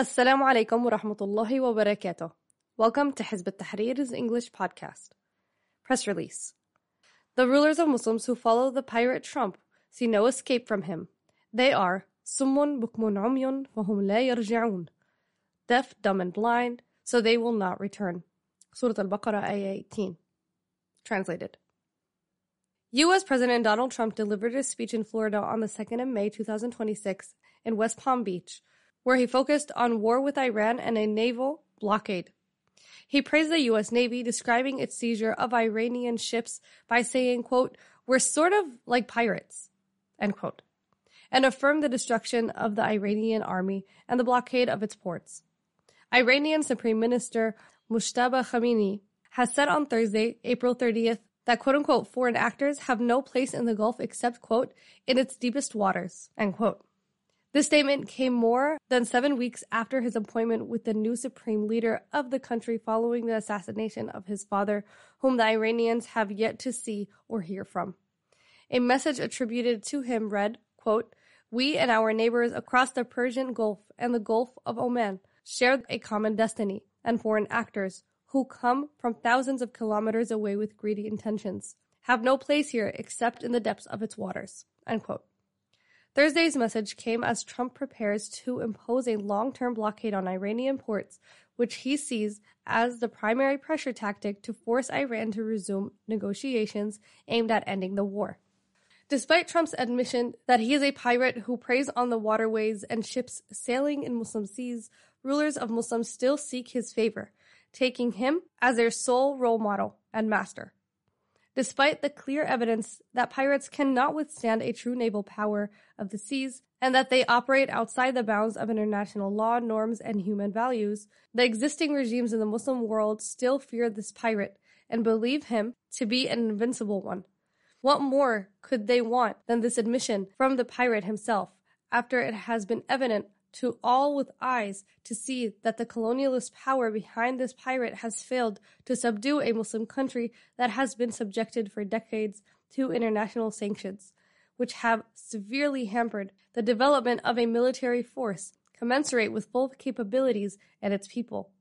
Assalamu alaikum wa rahmatullahi wa barakatuh. Welcome to Hizb ut-Tahrir's English podcast. Press release. The rulers of Muslims who follow the pirate Trump see no escape from him. They are Summun bukmun umyun fahum la yarji'un. Deaf, dumb, and blind, so they will not return. Surah Al-Baqarah, Ayah 18. Translated. U.S. President Donald Trump delivered a speech in Florida on the 2nd of May 2026 in West Palm Beach, where he focused on war with Iran and a naval blockade. He praised the U.S. Navy, describing its seizure of Iranian ships by saying, quote, "We're sort of like pirates," end quote, and affirmed the destruction of the Iranian army and the blockade of its ports. Iranian Supreme Minister Mujtaba Khamenei has said on Thursday, April 30th, that quote-unquote foreign actors have no place in the Gulf except, quote, in its deepest waters, end quote. This statement came more than 7 weeks after his appointment with the new supreme leader of the country following the assassination of his father, whom the Iranians have yet to see or hear from. A message attributed to him read, quote, "We and our neighbors across the Persian Gulf and the Gulf of Oman share a common destiny, and foreign actors, who come from thousands of kilometers away with greedy intentions, have no place here except in the depths of its waters," end quote. Thursday's message came as Trump prepares to impose a long-term blockade on Iranian ports, which he sees as the primary pressure tactic to force Iran to resume negotiations aimed at ending the war. Despite Trump's admission that he is a pirate who preys on the waterways and ships sailing in Muslim seas, rulers of Muslims still seek his favor, taking him as their sole role model and master. Despite the clear evidence that pirates cannot withstand a true naval power of the seas and that they operate outside the bounds of international law, norms, and human values, the existing regimes in the Muslim world still fear this pirate and believe him to be an invincible one. What more could they want than this admission from the pirate himself, after it has been evident to all with eyes to see that the colonialist power behind this pirate has failed to subdue a Muslim country that has been subjected for decades to international sanctions, which have severely hampered the development of a military force commensurate with full capabilities and its people.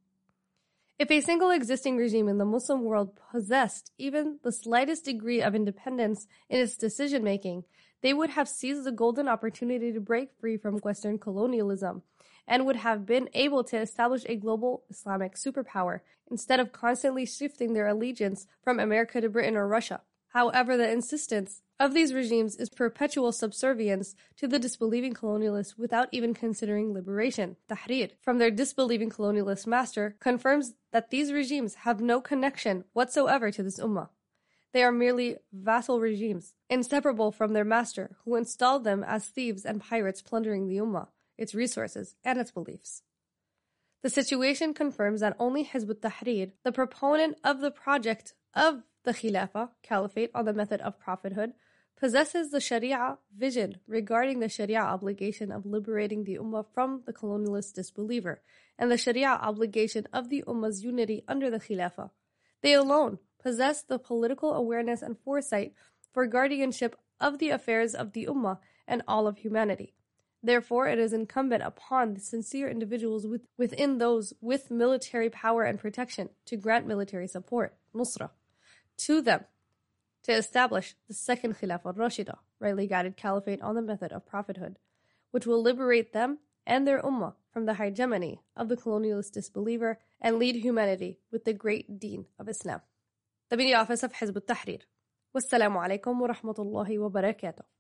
If a single existing regime in the Muslim world possessed even the slightest degree of independence in its decision-making, they would have seized the golden opportunity to break free from Western colonialism and would have been able to establish a global Islamic superpower instead of constantly shifting their allegiance from America to Britain or Russia. However, the insistence of these regimes is perpetual subservience to the disbelieving colonialists without even considering liberation. Tahrir, from their disbelieving colonialist master, confirms that these regimes have no connection whatsoever to this ummah. They are merely vassal regimes, inseparable from their master, who installed them as thieves and pirates plundering the ummah, its resources, and its beliefs. The situation confirms that only Hizb ut-Tahrir, the proponent of the project of the Khilafah, caliphate on the method of prophethood, possesses the Sharia vision regarding the Sharia obligation of liberating the ummah from the colonialist disbeliever, and the Sharia obligation of the ummah's unity under the Khilafah. They alone possess the political awareness and foresight for guardianship of the affairs of the ummah and all of humanity. Therefore, it is incumbent upon the sincere individuals within those with military power and protection to grant military support, nusra, to them to establish the second Khilafah al-Rashida, rightly guided caliphate on the method of prophethood, which will liberate them and their ummah from the hegemony of the colonialist disbeliever and lead humanity with the great deen of Islam. The Media Office of Hizb ut-Tahrir. Wassalamu alaikum wa rahmatullahi wa barakatuh.